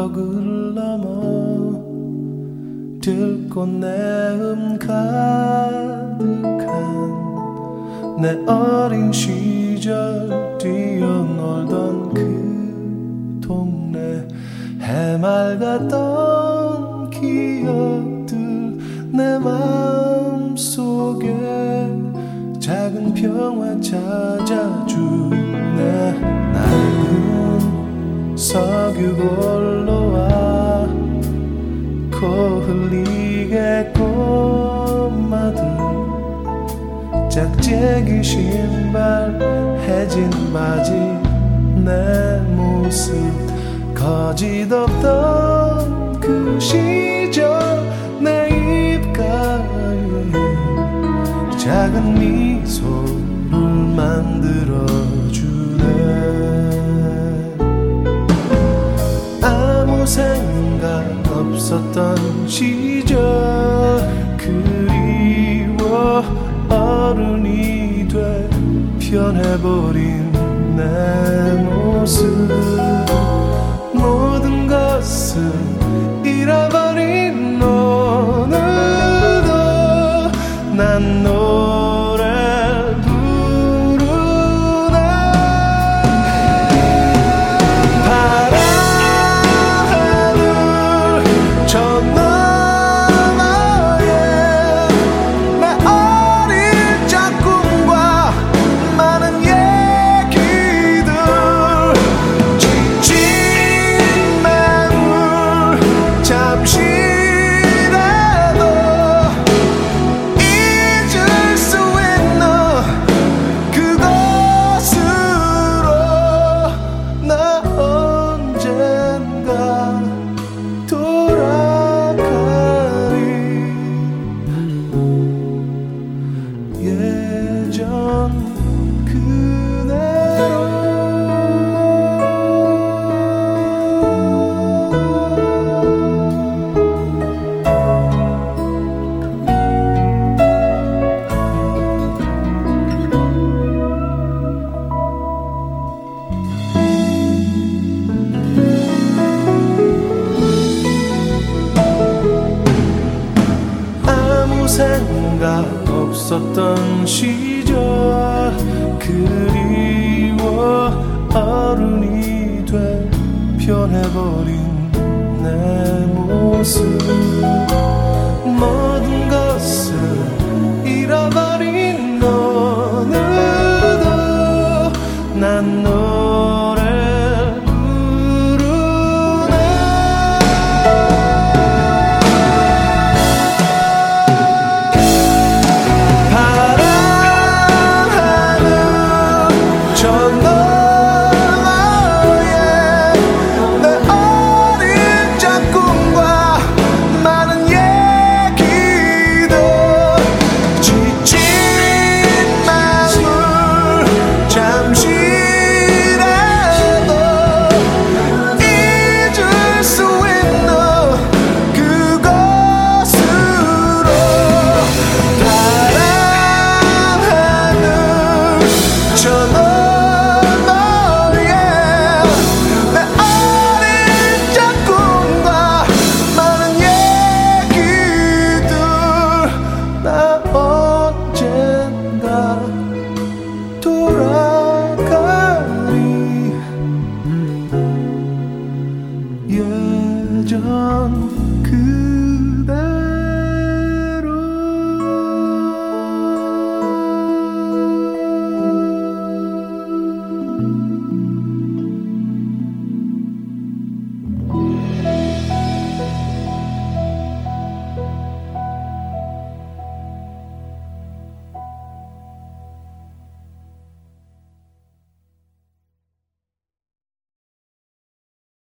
벽을 넘어 들꽃내음 가득한 내 어린 시절 뛰어놀던 그 동네 해맑았던 기억들 내 마음속에 작은 평화 찾아주네. 낡은 석유골로와 코 흘리게 꼬마들 짝재기 신발 해진 바지 내 모습 거짓없던 그 시절 내 입가에 작은 미소를 만들어주네. 아무 생각 없었던 시절 그리워 어른이 돼 변해버린 내 모습 모든 것을 잃어버린 오늘도 난 노래 부르네. 파란 하늘 저 너머에 내 어릴 적 꿈과 많은 얘기들 지친 매물 잠시라도 잊을 수 있는 그곳으로 나 언젠가 돌아가리. 예전 그대로 아무 생각 없었던 시절 그리워 어른이 돼 변해버린 내 모습